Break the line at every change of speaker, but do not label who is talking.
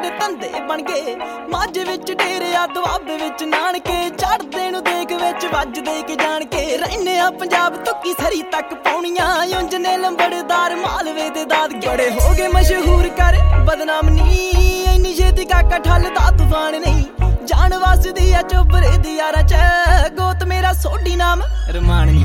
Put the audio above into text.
ਸਾਡੇ ਧੰਦੇ ਬਣ ਗਏ। ਮਾਝੇ ਵਿੱਚ ਡੇਰੇ ਆ ਦੁਆਬੇ ਵਿੱਚ ਨਾਨਕੇ, ਚੜ੍ਹਦੇ ਨੂੰ ਦੇਖ ਵਿੱਚ ਵੱਜਦੇ ਕਿ ਜਾਣ ਕੇ। ਰਹਿੰਦੇ ਆ ਪੰਜਾਬ ਤੋਂ ਕੀ ਸਰੀ ਤੱਕ ਪਾਉਣੀਆਂ, ਉਂਝ ਨੇ ਲੰਬੜਦਾਰ ਮਾਲਵੇ ਦੇ ਦਾਦਕੇ। ਬੜੇ ਹੋ ਗਏ ਮਸ਼ਹੂਰ ਕਰ ਬਦਨਾਮ ਨੀ, ਇੰਨੀ ਛੇਤੀ ਕਾਕਾ ਠੱਲਦਾ ਤੂਫਾਨ ਨਹੀਂ। ਜਾਨ ਵਸਦੀ ਆ ਚੋਬਰੇ ਦੀ ਯਾਰਾਂ ਚ, ਗੋਤ ਮੇਰਾ ਸੋਢੀ ਨਾਮ ਰਮਾਨ ਨੀ।